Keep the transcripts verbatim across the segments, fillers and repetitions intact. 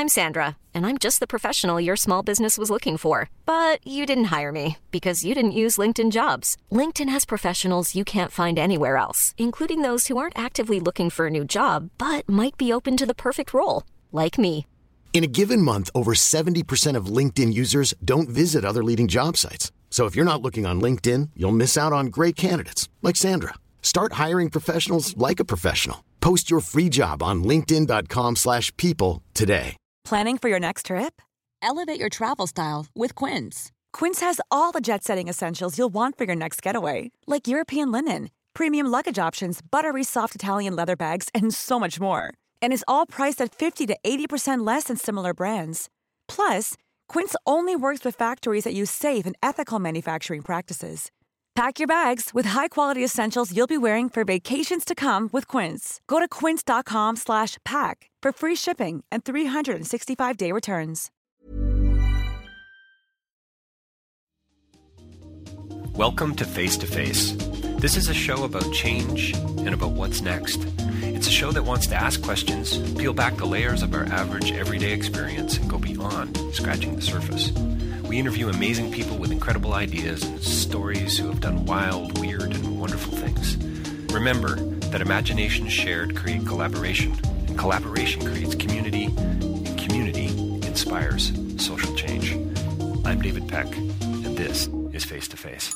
I'm Sandra, and I'm just the professional your small business was looking for. But you didn't hire me because you didn't use LinkedIn Jobs. LinkedIn has professionals you can't find anywhere else, including those who aren't actively looking for a new job, but might be open to the perfect role, like me. In a given month, over seventy percent of LinkedIn users don't visit other leading job sites. So if you're not looking on LinkedIn, you'll miss out on great candidates like Sandra. Start hiring professionals like a professional. Post your free job on linkedin dot com slash people today. Planning for your next trip? Elevate your travel style with Quince. Quince has all the jet-setting essentials you'll want for your next getaway, like European linen, premium luggage options, buttery soft Italian leather bags, and so much more. And is all priced at fifty to eighty percent less than similar brands. Plus, Quince only works with factories that use safe and ethical manufacturing practices. Pack your bags with high-quality essentials you'll be wearing for vacations to come with Quince. Go to quince dot com slash pack for free shipping and three sixty-five day returns. Welcome to Face to Face. This is a show about change and about what's next. It's a show that wants to ask questions, peel back the layers of our average everyday experience, and go beyond scratching the surface. We interview amazing people with incredible ideas and stories who have done wild, weird, and wonderful things. Remember that imagination shared creates collaboration, and collaboration creates community, and community inspires social change. I'm David Peck, and this is Face to Face.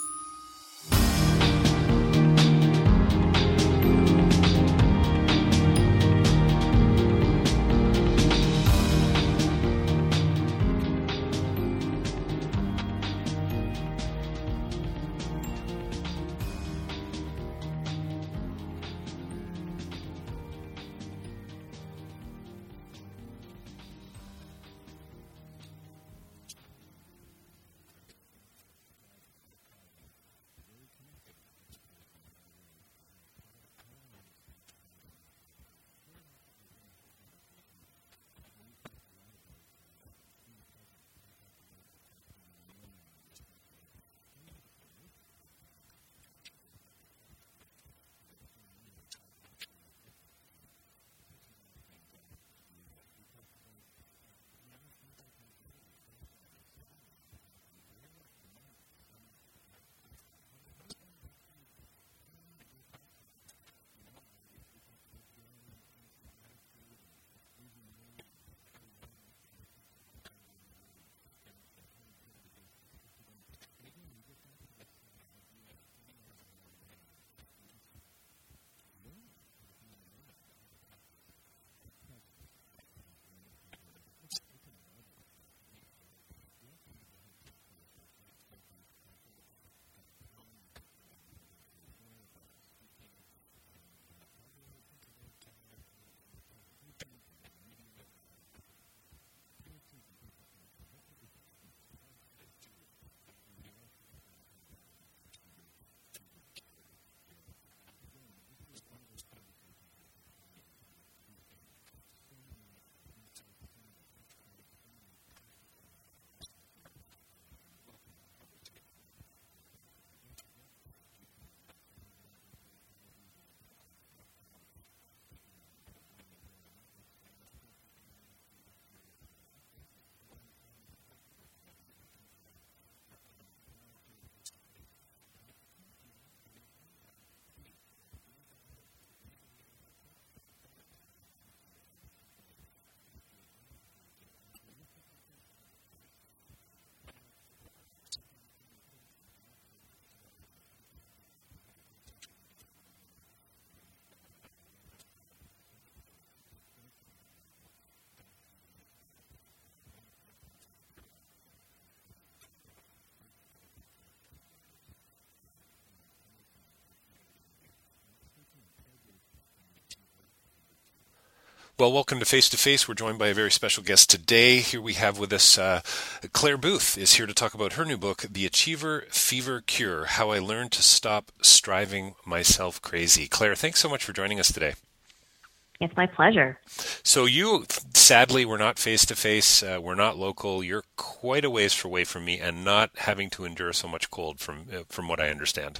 Well, welcome to Face to Face. We're joined by a very special guest today. Here we have with us uh, Claire Booth is here to talk about her new book, The Achiever Fever Cure, How I Learned to Stop Striving Myself Crazy. Claire, thanks so much for joining us today. It's my pleasure. So you, sadly, we're not face-to-face. Uh, we're not local. You're quite a ways away from me and not having to endure so much cold from uh, from what I understand.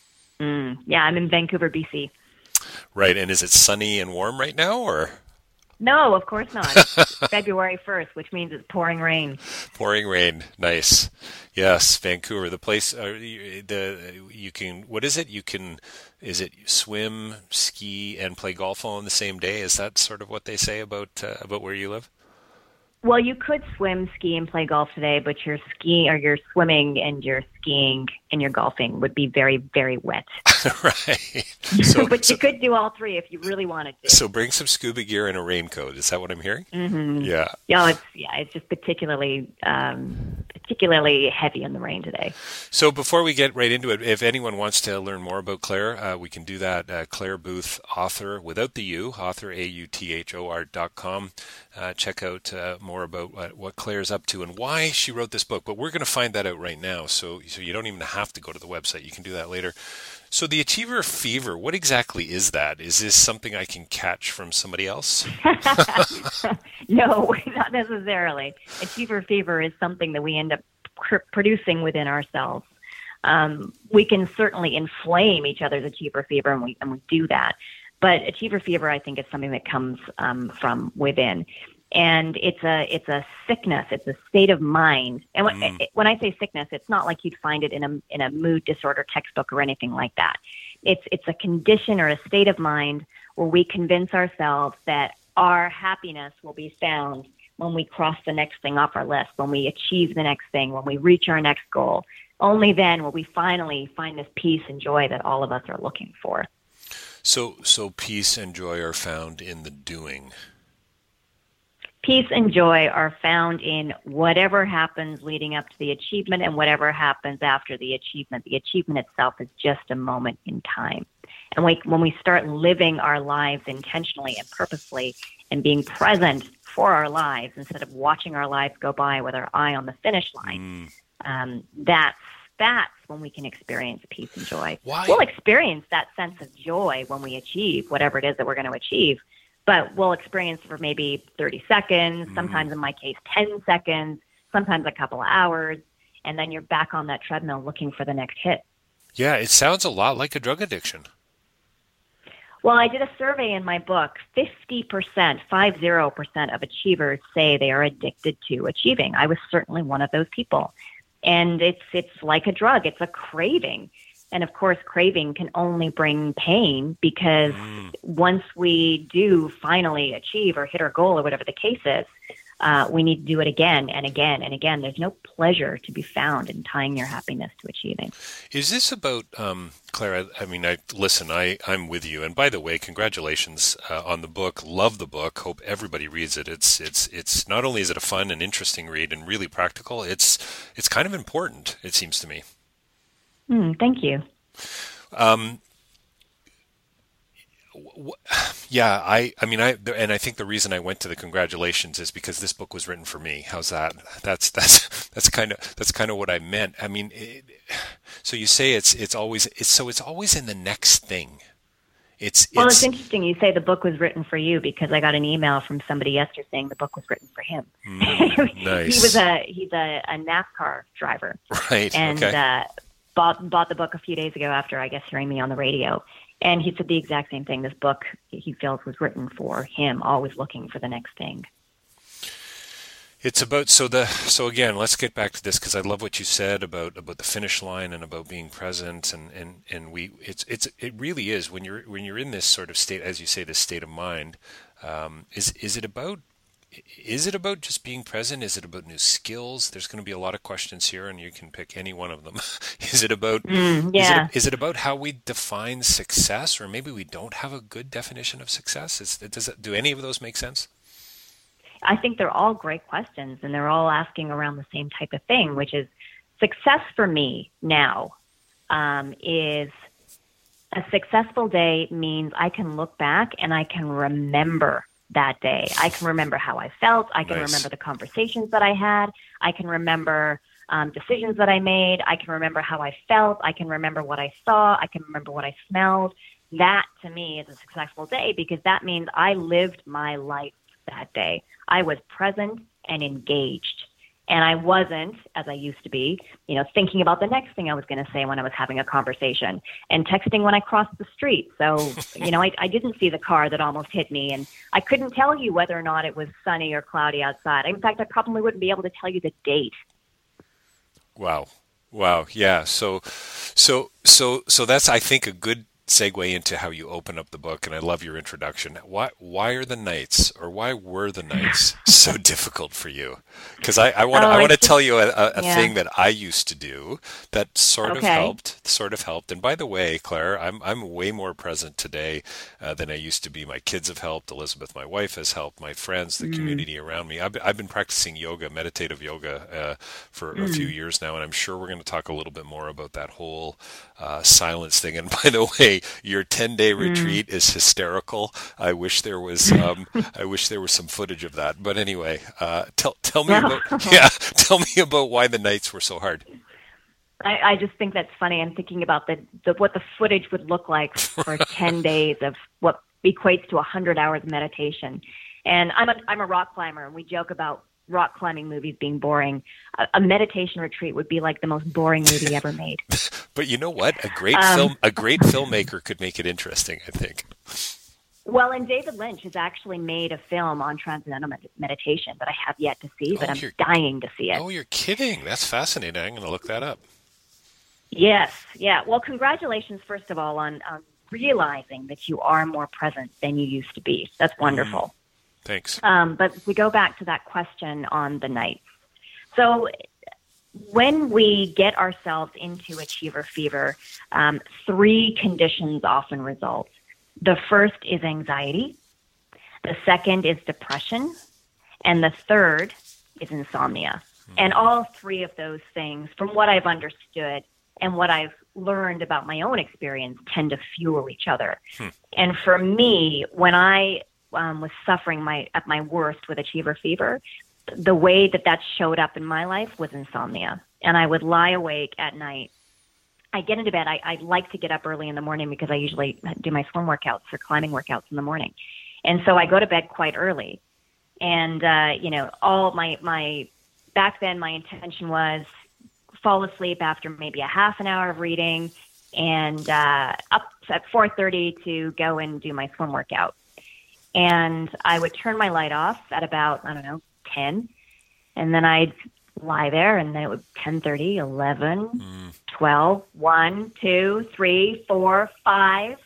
Mm, yeah, I'm in Vancouver, B C. Right. And is it sunny and warm right now, or? No, of course not. It's February first, which means it's pouring rain. Pouring rain. Nice. Yes, Vancouver, the place, uh, the you can, what is it? You can, is it swim, ski, and play golf all on the same day? Is that sort of what they say about uh, about where you live? Well, you could swim, ski, and play golf today, but your skiing or your swimming and your skiing and your golfing would be very, very wet. Right. So, but so, you could do all three if you really wanted to. So bring some scuba gear and a raincoat. Is that what I'm hearing? Mm-hmm. Yeah. Yeah, it's yeah, it's just particularly um, particularly heavy in the rain today. So before we get right into it, if anyone wants to learn more about Claire, uh, we can do that. Uh, Claire Booth, author without the U, author A U T H O R dot com. Uh, check out uh, more about what, what Claire's up to and why she wrote this book. But we're going to find that out right now, so so you don't even have to go to the website. You can do that later. So the achiever fever, what exactly is that? Is this something I can catch from somebody else? No, not necessarily. Achiever fever is something that we end up pr- producing within ourselves. Um, we can certainly inflame each other's achiever fever, and we and we do that. But achiever fever, I think, is something that comes um, from within. And it's a it's a sickness. It's a state of mind. And when, mm. it, when I say sickness, it's not like you'd find it in a in a mood disorder textbook or anything like that. It's it's a condition or a state of mind where we convince ourselves that our happiness will be found when we cross the next thing off our list, when we achieve the next thing, when we reach our next goal. Only then will we finally find this peace and joy that all of us are looking for. So so peace and joy are found in the doing. Peace and joy are found in whatever happens leading up to the achievement and whatever happens after the achievement. The achievement itself is just a moment in time. And we, when we start living our lives intentionally and purposely and being present for our lives instead of watching our lives go by with our eye on the finish line, mm. um, that's that's when we can experience peace and joy. Why? We'll experience that sense of joy when we achieve whatever it is that we're going to achieve. But we'll experience for maybe thirty seconds, sometimes in my case, ten seconds, sometimes a couple of hours, and then you're back on that treadmill looking for the next hit. Yeah, it sounds a lot like a drug addiction. Well, I did a survey in my book. fifty percent, five zero percent of achievers say they are addicted to achieving. I was certainly one of those people. And it's it's like a drug. It's a craving. And of course, craving can only bring pain because mm. once we do finally achieve or hit our goal or whatever the case is, uh, we need to do it again and again and again. There's no pleasure to be found in tying your happiness to achieving. Is this about, um, Claire, I, I mean, I listen, I, I'm with you. And by the way, congratulations uh, on the book. Love the book. Hope everybody reads it. It's it's it's not only is it a fun and interesting read and really practical, it's it's kind of important, it seems to me. Mm, thank you. Um, w- yeah, I, I mean, I, and I think the reason I went to the congratulations is because this book was written for me. How's that? That's, that's, that's kind of, that's kind of what I meant. I mean, it, so you say it's, it's always, it's, so it's always in the next thing. It's, it's, well, it's interesting you say the book was written for you because I got an email from somebody yesterday saying the book was written for him. Mm, nice. He was a, he's a, a NASCAR driver. Right. And, okay. uh, Bought, bought the book a few days ago after, I guess, hearing me on the radio. And he said the exact same thing. This book, he feels, was written for him, always looking for the next thing. It's about, so the, so again, let's get back to this because I love what you said about, about the finish line and about being present. And, and, and we, it's, it's, it really is when you're, when you're in this sort of state, as you say, this state of mind, um, is, is it about, Is it about just being present? Is it about new skills? There's going to be a lot of questions here, and you can pick any one of them. Is it about mm, yeah. is, it, is it about how we define success, or maybe we don't have a good definition of success? Is, does it, do any of those make sense? I think they're all great questions, and they're all asking around the same type of thing, which is success for me now um, is a successful day means I can look back and I can remember that day. I can remember how I felt. I can nice. remember the conversations that I had. I can remember um, decisions that I made. I can remember how I felt. I can remember what I saw. I can remember what I smelled. That, to me, is a successful day because that means I lived my life that day. I was present and engaged. And I wasn't, as I used to be, you know, thinking about the next thing I was going to say when I was having a conversation, and texting when I crossed the street. So, you know, I, I didn't see the car that almost hit me, and I couldn't tell you whether or not it was sunny or cloudy outside. In fact, I probably wouldn't be able to tell you the date. Wow. Wow. Yeah. So, so, so, so that's, I think, a good segue into how you open up the book, and I love your introduction. Why why are the nights, or why were the nights so difficult for you? Because I, I want to oh, I want to tell you a, a, a yeah. thing that I used to do that sort okay. of helped, sort of helped. And by the way, Claire, I'm I'm way more present today uh, than I used to be. My kids have helped. Elizabeth, my wife, has helped. My friends, the mm. community around me. I've been, I've been practicing yoga, meditative yoga, uh, for mm. a few years now, and I'm sure we're going to talk a little bit more about that whole uh, silence thing. And by the way, your ten-day retreat mm. is hysterical. I wish there was, um, I wish there was some footage of that. But anyway, uh, tell tell me about, yeah, tell me about why the nights were so hard. I, I just think that's funny. I'm thinking about the, the what the footage would look like for ten days of what equates to one hundred hours of meditation. And I'm a I'm a rock climber, and we joke about rock climbing movies being boring. A, a meditation retreat would be like the most boring movie ever made. But you know what? A great um, film, a great filmmaker could make it interesting, I think. Well, and David Lynch has actually made a film on transcendental med- meditation that I have yet to see, but oh, I'm dying to see it. Oh, you're kidding. That's fascinating. I'm going to look that up. Yes. Yeah. Well, congratulations, first of all, on, on realizing that you are more present than you used to be. That's wonderful. Mm. Thanks. Um, but if we go back to that question on the nights. So when we get ourselves into achiever fever, um, three conditions often result. The first is anxiety. The second is depression. And the third is insomnia. Mm. And all three of those things, from what I've understood and what I've learned about my own experience, tend to fuel each other. Hmm. And for me, when I um, was suffering my at my worst with achiever fever, the way that that showed up in my life was insomnia. And I would lie awake at night. I get into bed. I, I like to get up early in the morning because I usually do my swim workouts or climbing workouts in the morning. And so I go to bed quite early. And, uh, you know, all my, my, back then my intention was fall asleep after maybe a half an hour of reading, and uh, up at four thirty to go and do my swim workout. And I would turn my light off at about, I don't know, ten. And then I'd lie there, and then it would ten thirty, eleven, mm. twelve, one, two, three, four, five.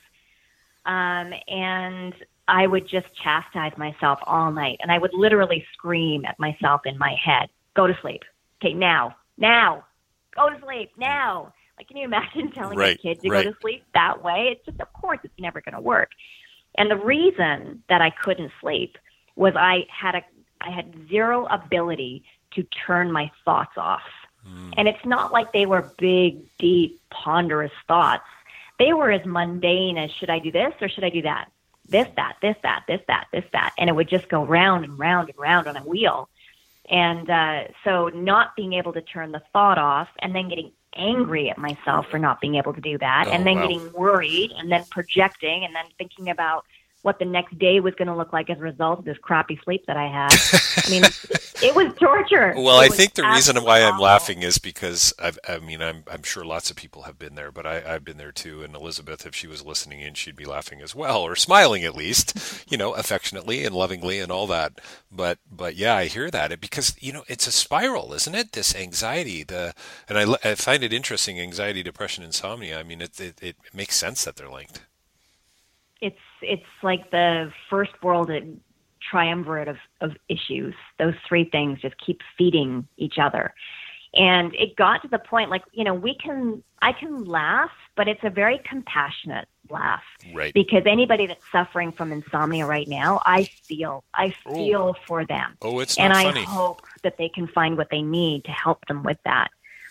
Um, and I would just chastise myself all night. And I would literally scream at myself in my head, go to sleep. Okay, now, now, go to sleep, now. Like, can you imagine telling right, a kid to right. go to sleep that way? It's just, of course, it's never going to work. And the reason that I couldn't sleep was I had a, I had zero ability to turn my thoughts off. Mm. And it's not like they were big, deep, ponderous thoughts. They were as mundane as, should I do this or should I do that? This, that, this, that, this, that, this, that. And it would just go round and round and round on a wheel. And uh, so not being able to turn the thought off, and then getting angry at myself for not being able to do that, oh, and then wow. getting worried, and then projecting, and then thinking about what the next day was going to look like as a result of this crappy sleep that I had. I mean, it was torture. Well, it I think the reason why I'm awful. laughing is because I've, I mean, I'm I'm sure lots of people have been there, but I, I've been there too. And Elizabeth, if she was listening in, she'd be laughing as well, or smiling at least, you know, affectionately and lovingly and all that. But but yeah, I hear that it, because you know it's a spiral, isn't it? This anxiety, the and I, I find it interesting. Anxiety, depression, insomnia. I mean, it it, it makes sense that they're linked. It's it's like the first world triumvirate of, of issues. Those three things just keep feeding each other. And it got to the point, like, you know, we can, I can laugh, but it's a very compassionate laugh. Right. Because anybody that's suffering from insomnia right now, I feel, I feel oh. for them. Oh, it's not and funny. I hope that they can find what they need to help them with that.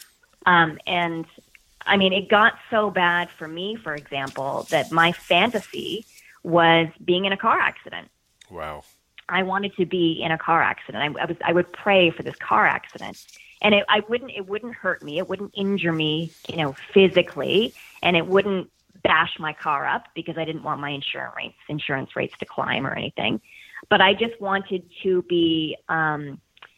Um, and I mean, it got so bad for me, for example, that my fantasy was being in a car accident. Wow. I wanted to be in a car accident. I, I was, I would pray for this car accident, and it, I wouldn't, it wouldn't hurt me. It wouldn't injure me, you know, physically, and it wouldn't bash my car up because I didn't want my insurance rates, insurance rates to climb or anything. But I just wanted to be, um,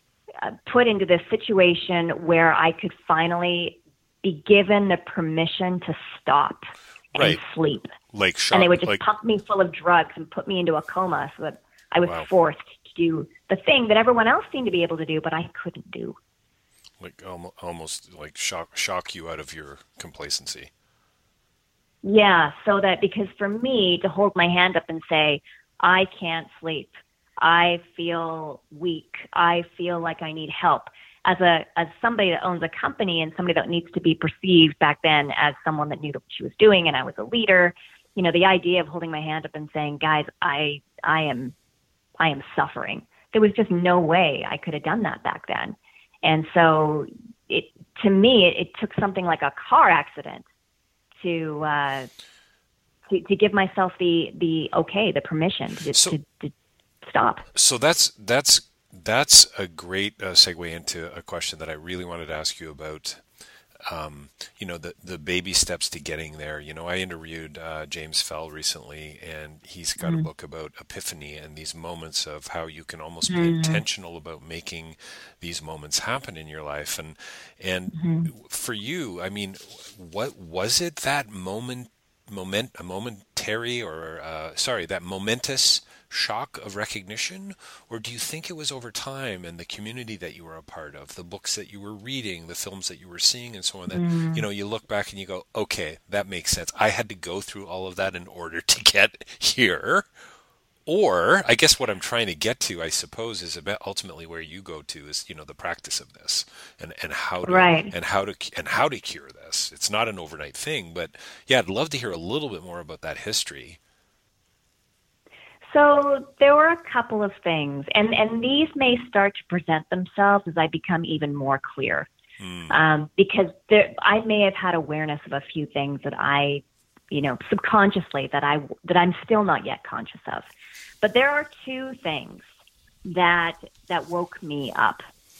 uh, put into this situation where I could finally be given the permission to stop and right. sleep. Like shock, and they would just like, pump me full of drugs and put me into a coma so that I was wow. forced to do the thing that everyone else seemed to be able to do, but I couldn't do. Like almost, almost like shock, shock you out of your complacency. Yeah, so that because for me to hold my hand up and say, I can't sleep, I feel weak, I feel like I need help, as a as somebody that owns a company and somebody that needs to be perceived back then as someone that knew what she was doing, and I was a leader, you know, the idea of holding my hand up and saying, guys, I I am I am suffering. There was just no way I could have done that back then. And so it to me, it, it took something like a car accident to uh, to, to give myself the, the okay, the permission to, so, to, to stop. So that's that's that's a great uh, segue into a question that I really wanted to ask you about. Um, you know, the the baby steps to getting there. You know, I interviewed uh, James Fell recently, and he's got mm. a book about epiphany and these moments of how you can almost mm. be intentional about making these moments happen in your life. And and mm-hmm. for you, I mean, what was it that moment, moment, a momentary or uh, sorry, that momentous shock of recognition, or do you think it was over time and the community that you were a part of, the books that you were reading, the films that you were seeing, and so on, that mm. you know, you look back and you go, okay, that makes sense. I had to go through all of that in order to get here. Or I guess what I'm trying to get to, I suppose, is about ultimately where you go to is, you know, the practice of this and, and how to right. and how to and how to cure this. It's not an overnight thing, but yeah, I'd love to hear a little bit more about that history. So there were a couple of things, and, and these may start to present themselves as I become even more clear, mm. um, because there, I may have had awareness of a few things that I, you know, subconsciously that I that I'm still not yet conscious of. But there are two things that that woke me up.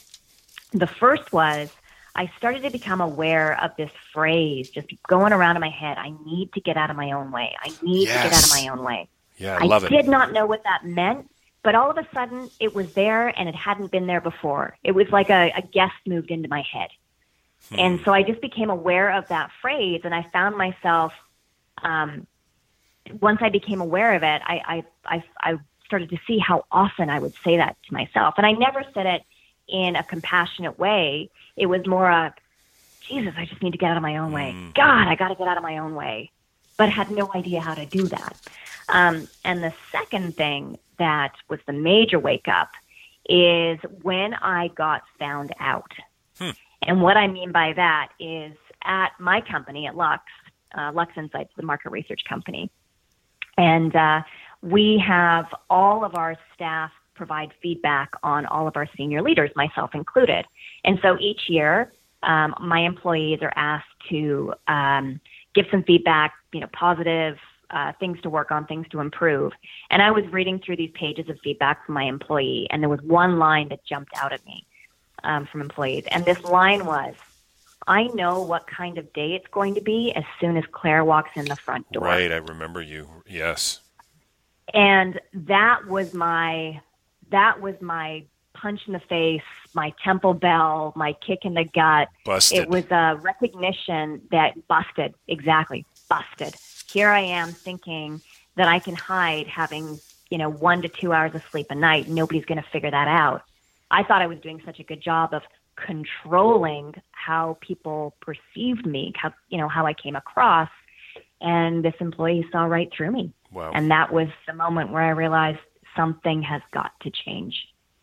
The first was I started to become aware of this phrase just going around in my head. I need to get out of my own way. I need yes. to get out of my own way. Yeah, I love I it. did not know what that meant, but all of a sudden it was there and it hadn't been there before. It was like a, a guest moved into my head. Hmm. And so I just became aware of that phrase, and I found myself, um, once I became aware of it, I, I, I, I started to see how often I would say that to myself. And I never said it in a compassionate way. It was more a, Jesus, I just need to get out of my own way. Hmm. God, I got to get out of my own way. But I had no idea how to do that. Um, and the second thing that was the major wake up is when I got found out. Hmm. And what I mean by that is at my company, at Lux, uh, Lux Insights, the market research company. And uh, we have all of our staff provide feedback on all of our senior leaders, myself included. And so each year, um, my employees are asked to um, give some feedback, you know, positive, Uh, things to work on, things to improve. And I was reading through these pages of feedback from my employee, and there was one line that jumped out at me um, from employees. And this line was, I know what kind of day it's going to be as soon as Claire walks in the front door. Right, I remember you. Yes. And that was my, that was my punch in the face, my temple bell, my kick in the gut. Busted. It was a recognition that busted, exactly, busted. Here I am thinking that I can hide having, you know, one to two hours of sleep a night. Nobody's going to figure that out. I thought I was doing such a good job of controlling how people perceived me, how, you know, how I came across. And this employee saw right through me. Wow. And that was the moment where I realized something has got to change.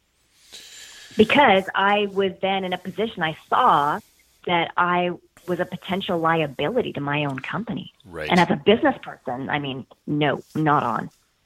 Because I was then in a position, I saw that I was a potential liability to my own company. Right. And as a business person, I mean, no, not on.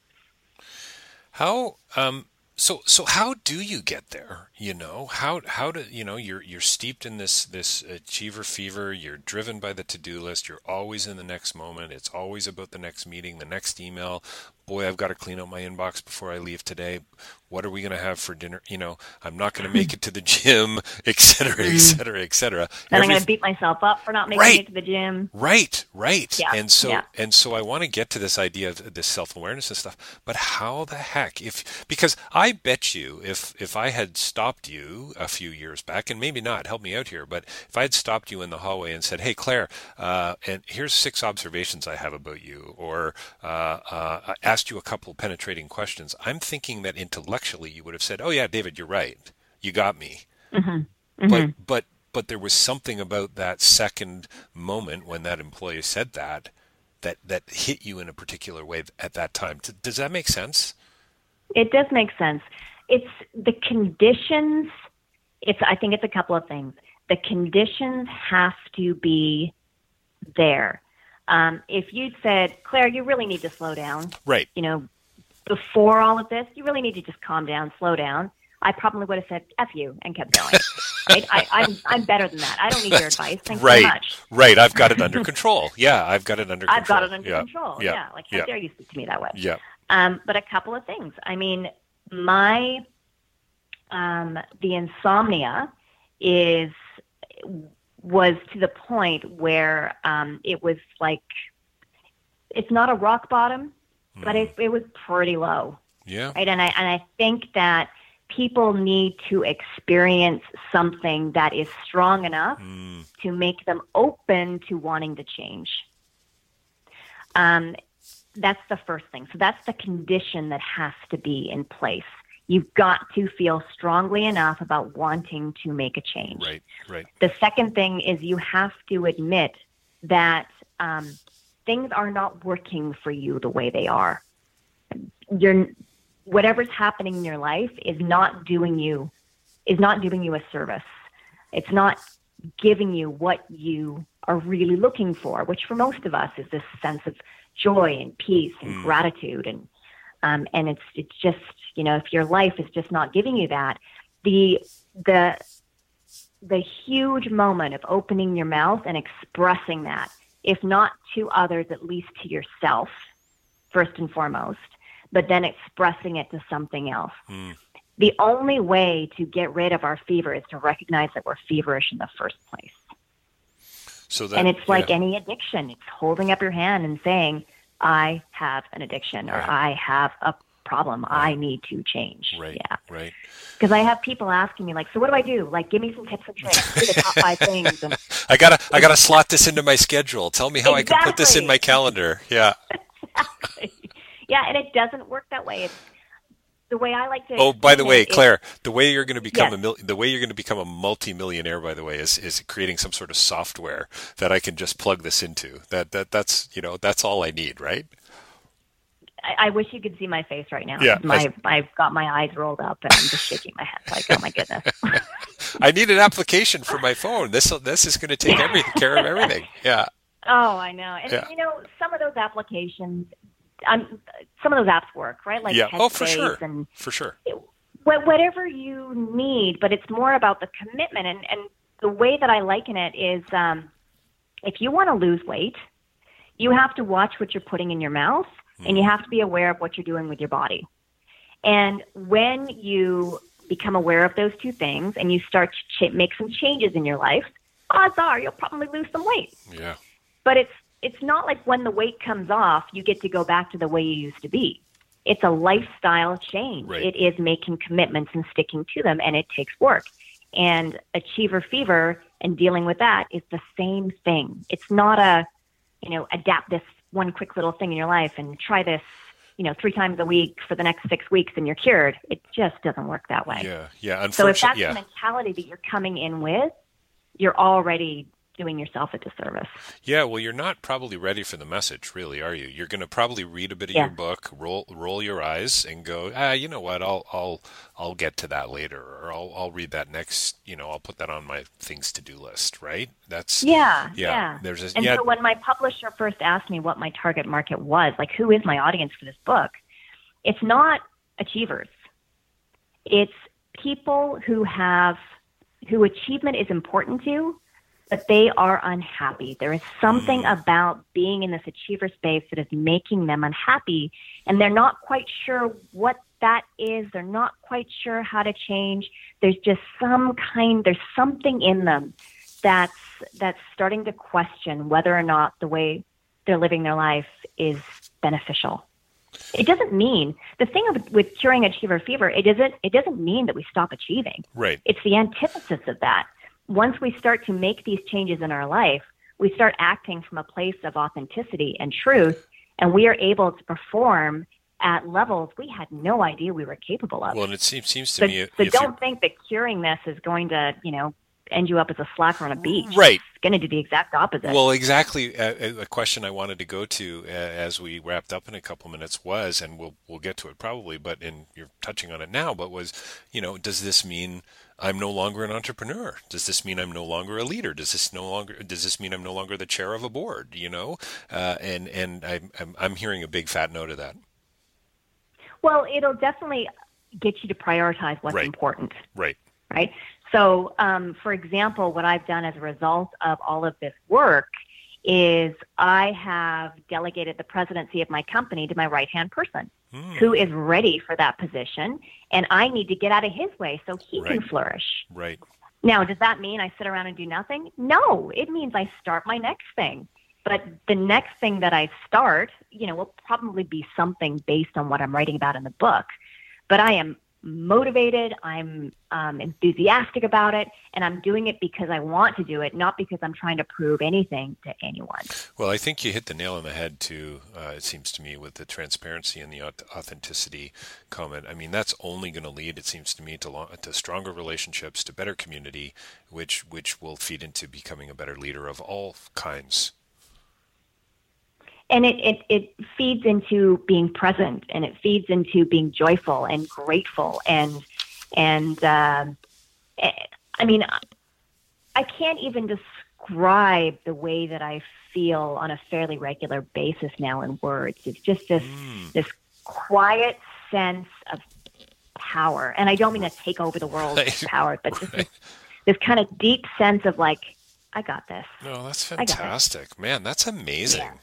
How, um, so, so how do you get there? You know, how, how do, you know, you're, you're steeped in this, this achiever fever. You're driven by the to-do list. You're always in the next moment. It's always about the next meeting, the next email. boy, I've got to clean out my inbox before I leave today. What are we going to have for dinner? You know, I'm not going to make it to the gym, et cetera, et cetera, et cetera. Then Every, I'm going to beat myself up for not making right, it to the gym. Right, right. Yeah, and so, yeah. and so I want to get to this idea of this self-awareness and stuff. But how the heck, if because I bet you, if if I had stopped you a few years back, and maybe not, help me out here, but if I had stopped you in the hallway and said, "Hey, Claire, uh, and here's six observations I have about you," or uh, uh, asked you a couple penetrating questions, I'm thinking that intellectually you would have said, "Oh yeah, David, you're right. You got me." Mm-hmm. Mm-hmm. But but but there was something about that second moment when that employee said that that that hit you in a particular way at that time. Does that make sense? It does make sense. It's the conditions. It's I think it's a couple of things. The conditions have to be there. Um, if you'd said, "Claire, you really need to slow down," right? You know, before all of this, you really need to just calm down, slow down. I probably would have said "F you" and kept going. Right? I, I'm I'm better than that. I don't need your advice. Thanks right. so much. Right. I've got it under control. Yeah, I've got it under control. I've got it under yeah. control. Yeah. yeah. Like how yeah. dare you speak to me that way? Yeah. Um, but a couple of things. I mean, my um, the insomnia is was to the point where um, it was like it's not a rock bottom, mm. but it it was pretty low. Yeah. Right. And I and I think that people need to experience something that is strong enough mm. to make them open to wanting to change. Um, that's the first thing. So that's the condition that has to be in place. You've got to feel strongly enough about wanting to make a change. Right, right. The second thing is you have to admit that um, things are not working for you the way they are. You're whatever's happening in your life is not doing you is not doing you a service. It's not giving you what you are really looking for, which for most of us is this sense of joy and peace and mm. gratitude. And um, and it's it's just, you know, if your life is just not giving you that, the the the huge moment of opening your mouth and expressing that, if not to others, at least to yourself, first and foremost, but then expressing it to something else. Mm. The only way to get rid of our fever is to recognize that we're feverish in the first place. So that, and it's like yeah. any addiction. It's holding up your hand and saying, I have an addiction, or right. I have a problem. Right. I need to change. Right, yeah. right. Because I have people asking me, like, so what do I do? Like, give me some tips and tricks. Give me the top five things. And I gotta, I gotta slot this into my schedule. Tell me how exactly. I can put this in my calendar. Yeah. Exactly. Yeah, and it doesn't work that way. It's the way I like to. Oh, by the way, is, Claire, the way you're going to become yes. a mil- the way you're going to become a multi-millionaire, by the way, is is creating some sort of software that I can just plug this into. That that that's you know that's all I need, right? I, I wish you could see my face right now. Yeah, my I, I've got my eyes rolled up and I'm just shaking my head. Like, oh my goodness. I need an application for my phone. This this is going to take every, care of everything. Yeah. Oh, I know. And yeah. you know, some of those applications. Um, some of those apps work, right? Like yeah. Headspace oh, for sure. and for sure. It, whatever you need, but it's more about the commitment. And, and the way that I liken it is, um, if you want to lose weight, you have to watch what you're putting in your mouth, mm. and you have to be aware of what you're doing with your body. And when you become aware of those two things, and you start to ch- make some changes in your life, odds are you'll probably lose some weight. Yeah. But it's It's not like when the weight comes off, you get to go back to the way you used to be. It's a lifestyle change. Right. It is making commitments and sticking to them, and it takes work. And achiever fever and dealing with that is the same thing. It's not a, you know, adapt this one quick little thing in your life and try this, you know, three times a week for the next six weeks and you're cured. It just doesn't work that way. Yeah, yeah. So if that's yeah. the mentality that you're coming in with, you're already doing yourself a disservice. Yeah, well, you're not probably ready for the message, really, are you? You're going to probably read a bit of yeah. your book, roll roll your eyes, and go, ah, you know what? I'll I'll I'll get to that later, or I'll I'll read that next. You know, I'll put that on my things to do list. Right? That's yeah, yeah. yeah. There's a, and yeah. so when my publisher first asked me what my target market was, like who is my audience for this book, it's not achievers. It's people who have who achievement is important to, but they are unhappy. There is something about being in this achiever space that is making them unhappy, and they're not quite sure what that is. They're not quite sure how to change. There's just some kind, there's something in them that's, that's starting to question whether or not the way they're living their life is beneficial. It doesn't mean, the thing with, with curing achiever fever, it doesn't, it doesn't mean that we stop achieving. Right. It's the antithesis of that. Once we start to make these changes in our life, we start acting from a place of authenticity and truth, and we are able to perform at levels we had no idea we were capable of. Well, and it seems, seems to so, me... So if don't you're... think that curing this is going to, you know, end you up as a slacker on a beach. Right. It's going to do the exact opposite. Well, exactly. A, a question I wanted to go to uh, as we wrapped up in a couple minutes was, and we'll we'll get to it probably, but in you're touching on it now, but was, you know, does this mean I'm no longer an entrepreneur? Does this mean I'm no longer a leader? Does this no longer does this mean I'm no longer the chair of a board? You know, uh, and and I'm, I'm I'm hearing a big fat no to that. Well, it'll definitely get you to prioritize what's right. important. Right. Right. So, um, for example, what I've done as a result of all of this work is I have delegated the presidency of my company to my right-hand person mm. who is ready for that position, and I need to get out of his way so he right. can flourish. Right. Now, does that mean I sit around and do nothing? No, it means I start my next thing. But the next thing that I start, you know, will probably be something based on what I'm writing about in the book. But I am motivated, I'm um, enthusiastic about it, and I'm doing it because I want to do it, not because I'm trying to prove anything to anyone. Well, I think you hit the nail on the head too, uh, it seems to me, with the transparency and the authenticity comment. I mean, that's only going to lead, it seems to me, to, lo- to stronger relationships, to better community, which which will feed into becoming a better leader of all kinds. And it, it, it feeds into being present, and it feeds into being joyful and grateful. And, and uh, I mean, I can't even describe the way that I feel on a fairly regular basis now in words. It's just this, mm. this quiet sense of power. And I don't mean to take over the world with power, but just right. this, this kind of deep sense of like, I got this. No, that's fantastic. Man, that's amazing. Yeah.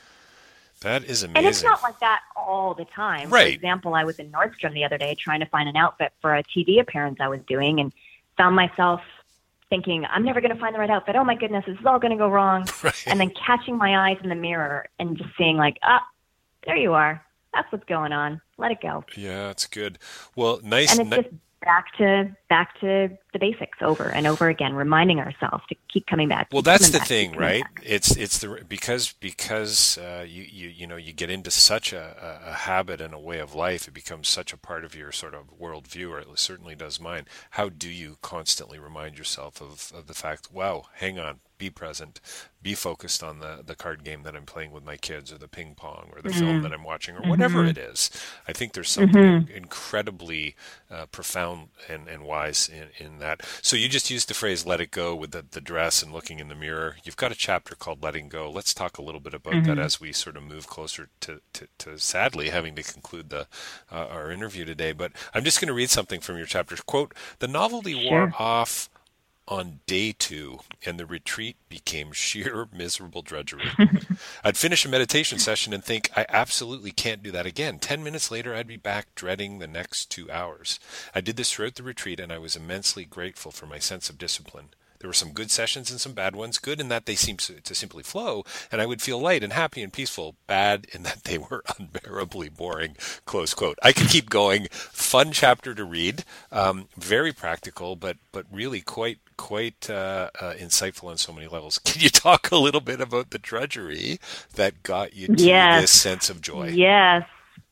That is amazing. And it's not like that all the time. Right. For example, I was in Nordstrom the other day trying to find an outfit for a T V appearance I was doing, and found myself thinking, I'm never going to find the right outfit. Oh, my goodness, this is all going to go wrong. Right. And then catching my eyes in the mirror and just seeing like, ah, there you are. That's what's going on. Let it go. Yeah, it's good. Well, nice. And it's just back to back to the basics over and over again, reminding ourselves to keep coming back. Well, that's the back, thing, right? Back. It's it's the because because uh, you you you know you get into such a, a habit and a way of life, it becomes such a part of your sort of worldview, or it certainly does mine. How do you constantly remind yourself of, of the fact, wow, hang on, be present, be focused on the, the card game that I'm playing with my kids, or the ping pong, or the mm-hmm. film that I'm watching, or mm-hmm. whatever it is. I think there's something mm-hmm. incredibly uh, profound and, and wise in, in that. So you just used the phrase let it go with the, the dress and looking in the mirror. You've got a chapter called Letting Go. Let's talk a little bit about mm-hmm. that as we sort of move closer to, to, to sadly having to conclude the uh, our interview today. But I'm just going to read something from your chapter. Quote, "The novelty sure. wore off on day two, and the retreat became sheer miserable drudgery. I'd finish a meditation session and think, I absolutely can't do that again. Ten minutes later, I'd be back dreading the next two hours. I did this throughout the retreat, and I was immensely grateful for my sense of discipline. There were some good sessions and some bad ones. Good in that they seemed to simply flow, and I would feel light and happy and peaceful. Bad in that they were unbearably boring." Close quote. I could keep going. Fun chapter to read. Um, very practical, but but really quite quite uh, uh, insightful on so many levels. Can you talk a little bit about the drudgery that got you to yes. this sense of joy? Yes.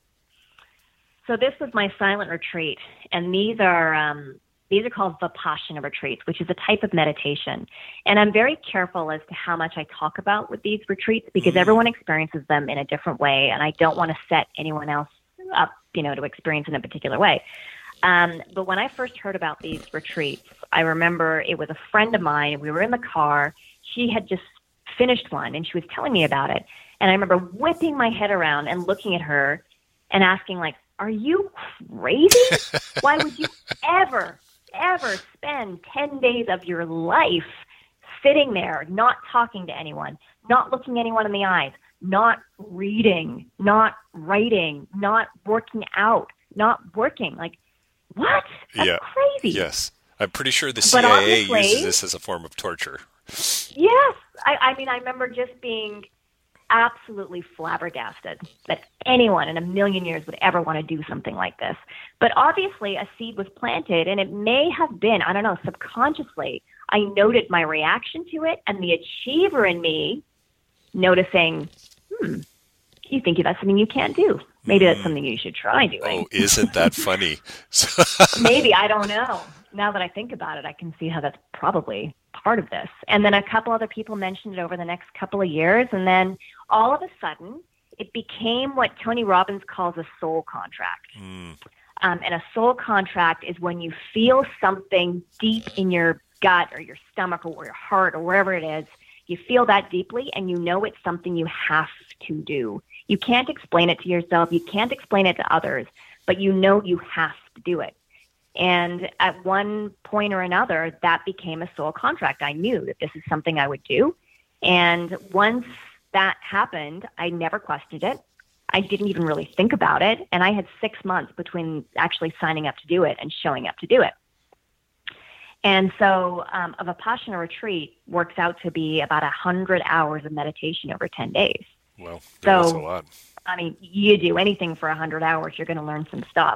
So this was my silent retreat, and these are um, these are called Vipassana retreats, which is a type of meditation. And I'm very careful as to how much I talk about with these retreats, because mm. everyone experiences them in a different way, and I don't want to set anyone else up, you know, to experience in a particular way. Um, but when I first heard about these retreats, I remember it was a friend of mine. We were in the car. She had just finished one, and she was telling me about it. And I remember whipping my head around and looking at her and asking, like, are you crazy? Why would you ever, ever spend ten days of your life sitting there, not talking to anyone, not looking anyone in the eyes, not reading, not writing, not working out, not working. Like, what? That's yeah. crazy. Yes. I'm pretty sure the C I A uses this as a form of torture. Yes. I, I mean, I remember just being absolutely flabbergasted that anyone in a million years would ever want to do something like this. But obviously a seed was planted, and it may have been, I don't know, subconsciously, I noted my reaction to it, and the achiever in me noticing, hmm, you think that's something you can't do. Maybe that's something you should try doing. Oh, isn't that funny? Maybe, I don't know. Now that I think about it, I can see how that's probably part of this. And then a couple other people mentioned it over the next couple of years. And then all of a sudden, it became what Tony Robbins calls a soul contract. Mm. Um, and a soul contract is when you feel something deep in your gut or your stomach or your heart or wherever it is. You feel that deeply, and you know it's something you have to do. You can't explain it to yourself. You can't explain it to others, but you know you have to do it. And at one point or another, that became a soul contract. I knew that this is something I would do. And once that happened, I never questioned it. I didn't even really think about it. And I had six months between actually signing up to do it and showing up to do it. And so um, a Vipassana retreat works out to be about one hundred hours of meditation over ten days. Well, so, that's a lot. I mean, you do anything for one hundred hours, you're going to learn some stuff.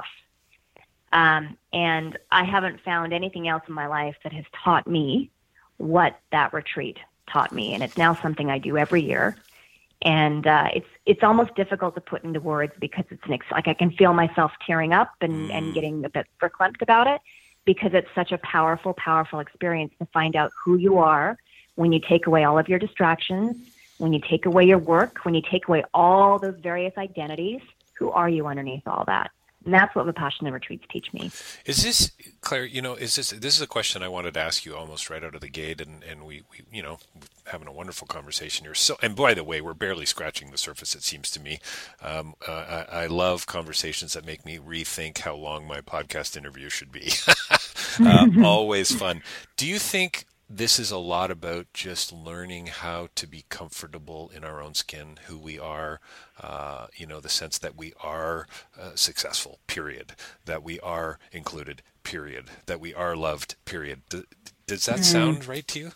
Um, and I haven't found anything else in my life that has taught me what that retreat taught me. And it's now something I do every year. And uh, it's it's almost difficult to put into words because it's an ex- like I can feel myself tearing up and, mm. and getting a bit verklempt about it, because it's such a powerful, powerful experience to find out who you are when you take away all of your distractions, when you take away your work, when you take away all those various identities. Who are you underneath all that? And that's what Vipassana retreats teach me. Is this, Claire, you know, is this, this is a question I wanted to ask you almost right out of the gate, and, and we, we, you know, having a wonderful conversation here. So, and by the way, we're barely scratching the surface, it seems to me. Um, uh, I, I love conversations that make me rethink how long my podcast interview should be. uh, always fun. Do you think this is a lot about just learning how to be comfortable in our own skin, who we are, uh, you know, the sense that we are uh, successful, period, that we are included, period, that we are loved, period. D- does that mm-hmm. sound right to you?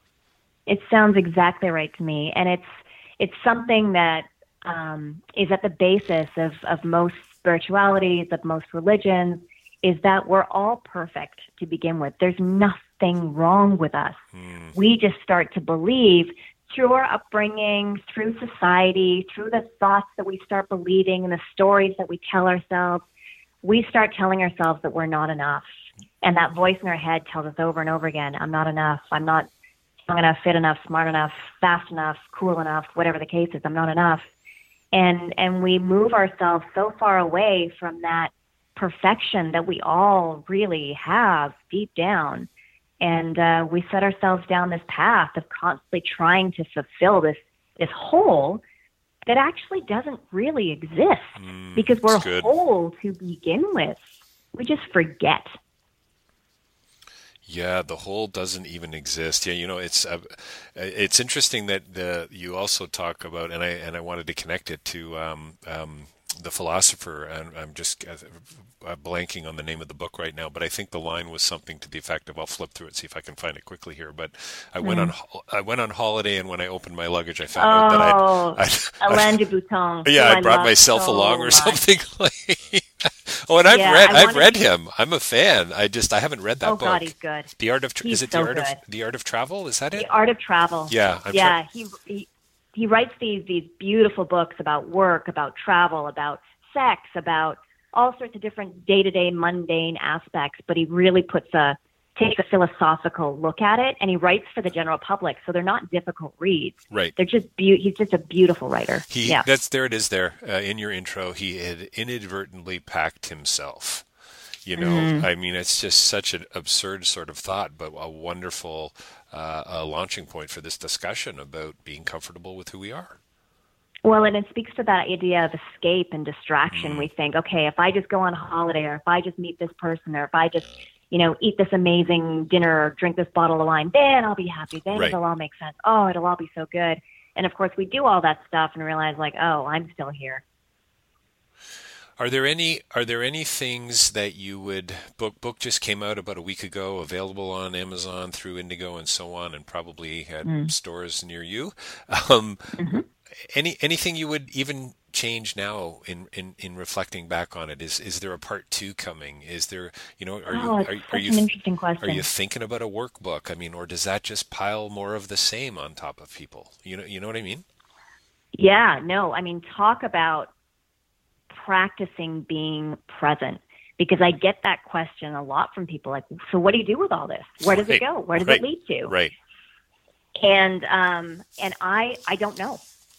It sounds exactly right to me. And it's it's something that um, is at the basis of, of most spiritualities, of most religions, is that we're all perfect to begin with. There's nothing wrong with us. Mm. We just start to believe through our upbringing, through society, through the thoughts that we start believing and the stories that we tell ourselves, we start telling ourselves that we're not enough. And that voice in our head tells us over and over again, I'm not enough, I'm not strong enough, fit enough, smart enough, fast enough, cool enough, whatever the case is, I'm not enough. And and we move ourselves so far away from that perfection that we all really have deep down. And uh, we set ourselves down this path of constantly trying to fulfill this this hole that actually doesn't really exist mm, because we're whole to begin with. We just forget. Yeah, the whole doesn't even exist. Yeah, you know, it's uh, it's interesting that the, you also talk about, and I and I wanted to connect it to um, um, the philosopher, and I'm just uh, blanking on the name of the book right now, but I think the line was something to the effect of, I'll flip through it, see if I can find it quickly here. But I mm. went on I went on holiday, and when I opened my luggage, I found oh, out that I'd, I'd Alain de Botton. Yeah, I, I brought myself so along or much. something like. Oh, and I've yeah, read I I've read him. I'm a fan. I just I haven't read that oh, book. Oh God, he's good. The Art of Tra- he's is it so the Art good. of the Art of Travel? Is that it? The Art of Travel. Yeah, I'm yeah. Tra- he, he he writes these these beautiful books about work, about travel, about sex, about all sorts of different day-to-day mundane aspects. But he really puts a takes a philosophical look at it, and he writes for the general public, so they're not difficult reads. Right. They're just be- he's just a beautiful writer. He yeah. that's there it is there uh, in your intro. He had inadvertently packed himself. You know, mm. I mean, it's just such an absurd sort of thought, but a wonderful uh, a launching point for this discussion about being comfortable with who we are. Well, and it speaks to that idea of escape and distraction. Mm. We think, okay, if I just go on holiday, or if I just meet this person, or if I just, you know, eat this amazing dinner or drink this bottle of wine, then I'll be happy. Then Right. it'll all make sense. Oh, it'll all be so good. And of course, we do all that stuff and realize, like, oh, I'm still here. Are there any are there any things that you would book book just came out about a week ago, available on Amazon through Indigo and so on, and probably at mm. stores near you? Um, mm-hmm. Any anything you would even change now in, in, in reflecting back on it? Is is there a part two coming? Is there, you know, are oh, you it's are, such are you an interesting question. Are you thinking about a workbook? I mean, or does that just pile more of the same on top of people? You know, you know what I mean? Yeah, no, I mean, talk about practicing being present, because I get that question a lot from people, like, so what do you do with all this? Where does right. it go? Where does right. it lead to? Right. And um, and I I don't know.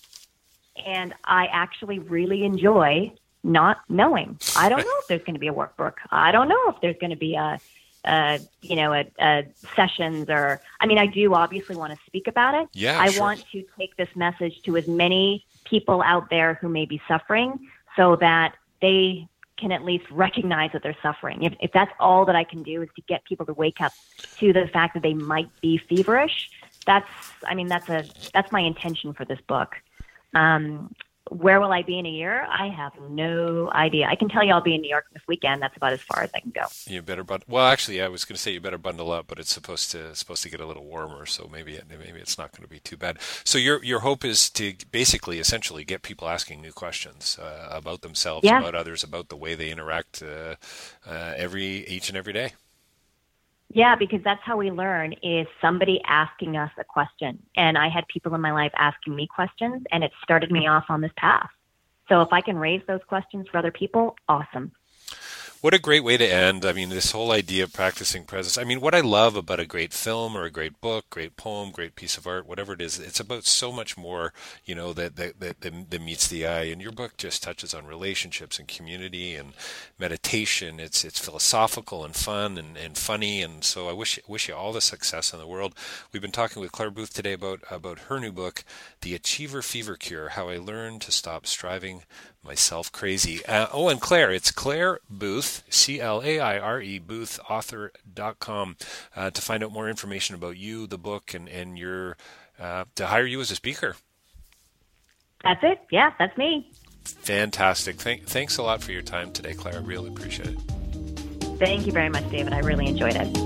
And I actually really enjoy not knowing. I don't know if there's going to be a workbook. I don't know if there's going to be a, a you know, a, a sessions or, I mean, I do obviously want to speak about it. Yeah, I sure. want to take this message to as many people out there who may be suffering so that they can at least recognize that they're suffering. If, if that's all that I can do is to get people to wake up to the fact that they might be feverish, that's, I mean, that's a, that's my intention for this book. Um, where will I be in a year? I have no idea. I can tell you I'll be in New York this weekend. That's about as far as I can go. You better bundle. Well, actually, I was going to say you better bundle up, but it's supposed to supposed to get a little warmer, so maybe it, maybe it's not going to be too bad. So your your hope is to basically, essentially, get people asking new questions uh, about themselves, yeah. about others, about the way they interact uh, uh, every each and every day. Yeah, because that's how we learn, is somebody asking us a question. And I had people in my life asking me questions, and it started me off on this path. So if I can raise those questions for other people, awesome. What a great way to end. I mean, this whole idea of practicing presence. I mean, what I love about a great film or a great book, great poem, great piece of art, whatever it is, it's about so much more, you know, that that, that, that meets the eye. And your book just touches on relationships and community and meditation. It's it's philosophical and fun and, and funny. And so I wish wish you all the success in the world. We've been talking with Claire Booth today about, about her new book, The Achiever Fever Cure, How I Learned to Stop Striving Myself Crazy. Uh, oh, and Claire, it's Claire Booth, C L A I R E, booth author dot com, uh, to find out more information about you, the book, and, and your, uh, to hire you as a speaker. That's it. Yeah, that's me. Fantastic. Thank, thanks a lot for your time today, Claire. I really appreciate it. Thank you very much, David. I really enjoyed it.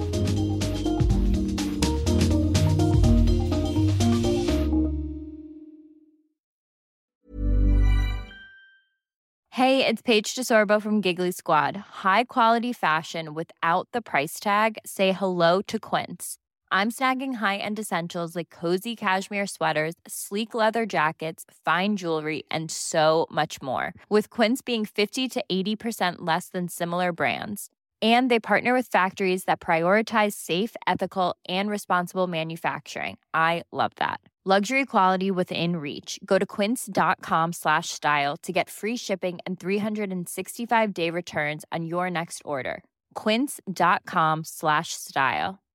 Hey, it's Paige DeSorbo from Giggly Squad. High quality fashion without the price tag. Say hello to Quince. I'm snagging high-end essentials like cozy cashmere sweaters, sleek leather jackets, fine jewelry, and so much more. With Quince being fifty to eighty percent less than similar brands. And they partner with factories that prioritize safe, ethical, and responsible manufacturing. I love that. Luxury quality within reach. Go to quince.com slash style to get free shipping and three sixty-five day returns on your next order. Quince.com slash style.